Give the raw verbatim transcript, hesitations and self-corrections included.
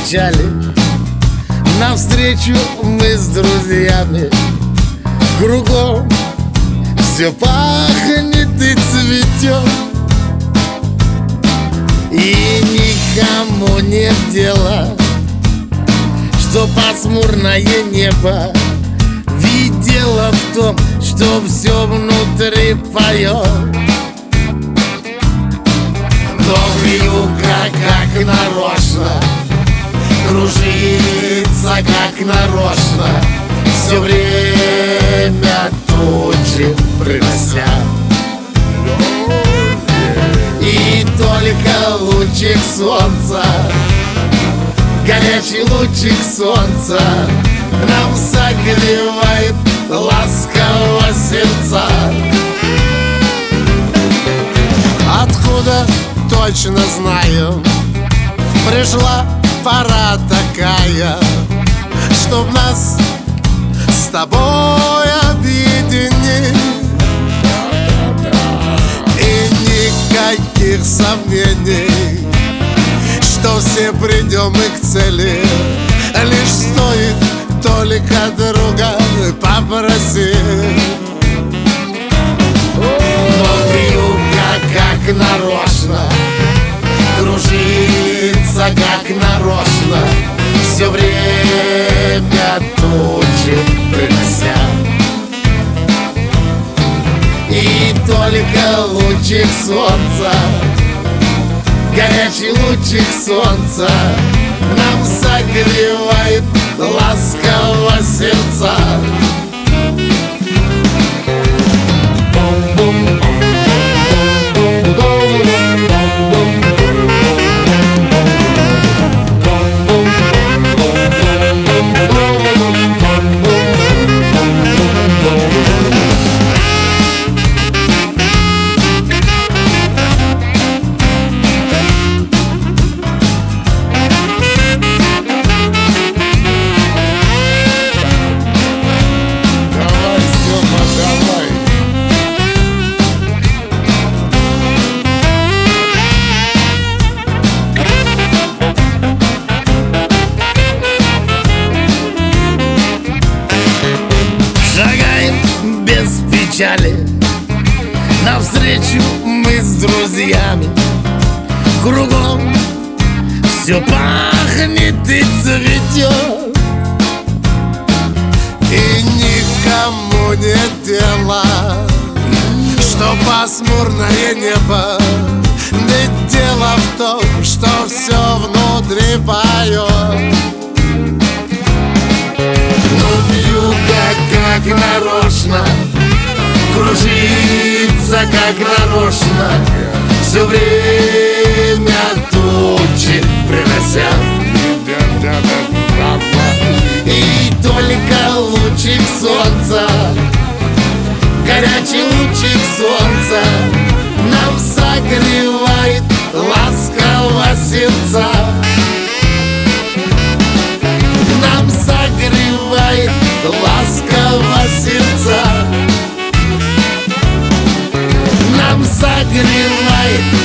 печали. Навстречу мы с друзьями. Кругом все пахнет и цветет, и никому нет дела, что пасмурное небо. Ведь дело в том, что все внутри поет. Но вьюга как нарочно кружится, как нарочно, все время тучи принося. И только лучик солнца, горячий лучик солнца, нам согревает ласково сердца. Откуда точно знаю, пришла пора такая, чтоб нас с тобой объединить. И никаких сомнений, что все придем мы к цели. Лишь стоит только друга попросить. Но вьюга как нарочно кружится, как нарочно, все время тучи принося. И только лучик солнца, горячий лучик солнца, нам согревает ласково сердца. Без печали навстречу мы с друзьями. Кругом все пахнет и цветет, и никому нет дела, что пасмурное небо. Ведь дело в том, что все внутри поет. Но вьюга как нарочно кружится, как нарочно, все время тучи принося. И только лучик солнца, горячий лучик солнца, нам согревает ласково сердца. Нам согревает ласково сердца. Нам согревает